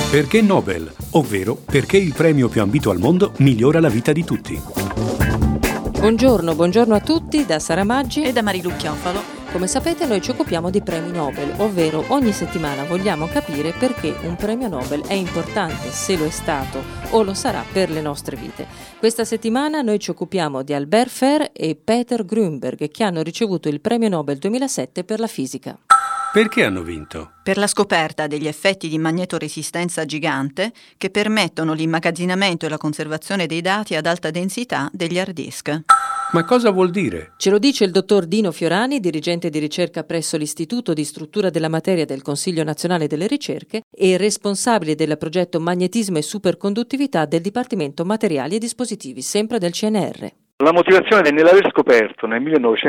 Perché Nobel, ovvero perché il premio più ambito al mondo migliora la vita di tutti. Buongiorno a tutti da Sara Maggi e da Marilu Chiofalo. Come sapete noi ci occupiamo di premi Nobel, ovvero ogni settimana vogliamo capire perché un premio Nobel è importante, se lo è stato o lo sarà per le nostre vite. Questa settimana noi ci occupiamo di Albert Fer e Peter Grünberg, che hanno ricevuto il premio Nobel 2007 per la fisica. Perché hanno vinto? Per la scoperta degli effetti di magnetoresistenza gigante che permettono l'immagazzinamento e la conservazione dei dati ad alta densità degli hard disk. Ma cosa vuol dire? Ce lo dice il dottor Dino Fiorani, dirigente di ricerca presso l'Istituto di Struttura della Materia del Consiglio Nazionale delle Ricerche e responsabile del progetto Magnetismo e Superconduttività del Dipartimento Materiali e Dispositivi, sempre del CNR. La motivazione è nell'aver scoperto nel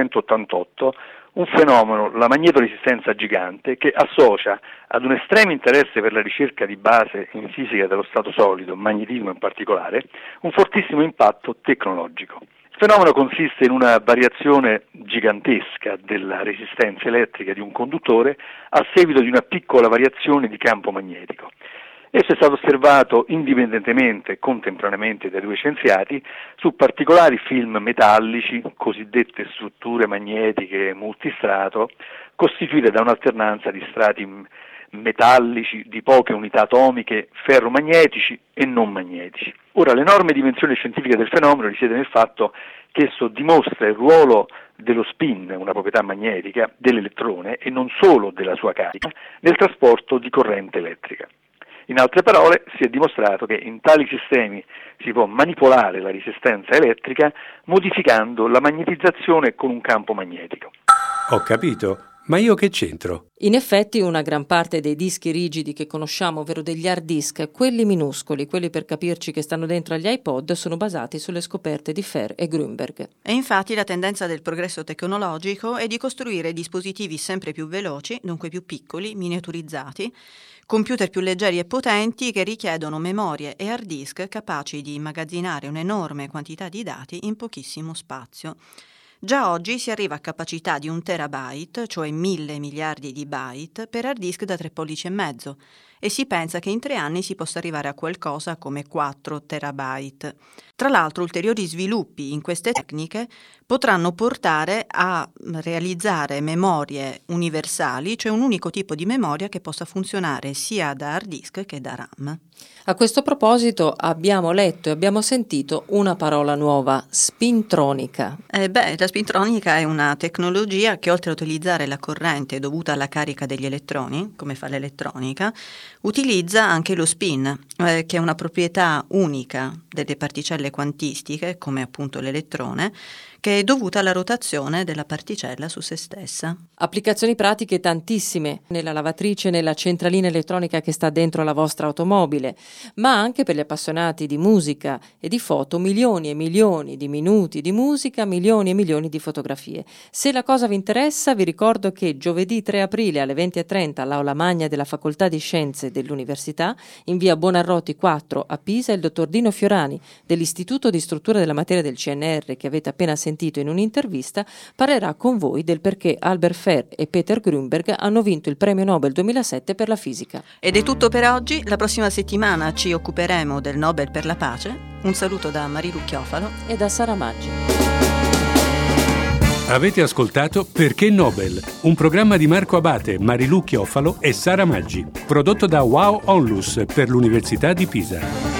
1988 un fenomeno, la magnetoresistenza gigante, che associa ad un estremo interesse per la ricerca di base in fisica dello stato solido, magnetismo in particolare, un fortissimo impatto tecnologico. Il fenomeno consiste in una variazione gigantesca della resistenza elettrica di un conduttore a seguito di una piccola variazione di campo magnetico. Esso è stato osservato indipendentemente e contemporaneamente dai due scienziati su particolari film metallici, cosiddette strutture magnetiche multistrato, costituite da un'alternanza di strati metallici di poche unità atomiche, ferromagnetici e non magnetici. Ora, l'enorme dimensione scientifica del fenomeno risiede nel fatto che esso dimostra il ruolo dello spin, una proprietà magnetica, dell'elettrone e non solo della sua carica, nel trasporto di corrente elettrica. In altre parole, si è dimostrato che in tali sistemi si può manipolare la resistenza elettrica modificando la magnetizzazione con un campo magnetico. Ho capito, ma io che c'entro? In effetti una gran parte dei dischi rigidi che conosciamo, ovvero degli hard disk, quelli minuscoli, quelli per capirci che stanno dentro agli iPod, sono basati sulle scoperte di Fer e Grünberg. E infatti la tendenza del progresso tecnologico è di costruire dispositivi sempre più veloci, dunque più piccoli, miniaturizzati, computer più leggeri e potenti che richiedono memorie e hard disk capaci di immagazzinare un'enorme quantità di dati in pochissimo spazio. Già oggi si arriva a capacità di 1 terabyte, cioè 1000 miliardi di byte, per hard disk da 3,5 pollici e si pensa che in 3 anni si possa arrivare a qualcosa come 4 terabyte. Tra l'altro ulteriori sviluppi in queste tecniche potranno portare a realizzare memorie universali, cioè un unico tipo di memoria che possa funzionare sia da hard disk che da RAM. A questo proposito abbiamo letto e abbiamo sentito una parola nuova, spintronica. La spintronica è una tecnologia che oltre a utilizzare la corrente dovuta alla carica degli elettroni, come fa l'elettronica, utilizza anche lo spin, che è una proprietà unica delle particelle quantistiche, come appunto l'elettrone, che è dovuta alla rotazione della particella su se stessa. Applicazioni pratiche tantissime, nella lavatrice, nella centralina elettronica che sta dentro la vostra automobile, ma anche per gli appassionati di musica e di foto, milioni e milioni di minuti di musica, milioni e milioni di fotografie. Se la cosa vi interessa, vi ricordo che giovedì 3 aprile alle 20:30 all'Aula Magna della Facoltà di Scienze dell'Università, in via Buonarroti 4 a Pisa, il dottor Dino Fiorani dell'Istituto di Struttura della Materia del CNR, che avete appena sentito in un'intervista, parlerà con voi del perché Albert Fer e Peter Grünberg hanno vinto il premio Nobel 2007 per la fisica. Ed è tutto per oggi, la prossima settimana ci occuperemo del Nobel per la pace. Un saluto da Marilu Chiofalo e da Sara Maggi. Avete ascoltato Perché Nobel, un programma di Marco Abate, Marilu Chiofalo e Sara Maggi, prodotto da Wow Onlus per l'Università di Pisa.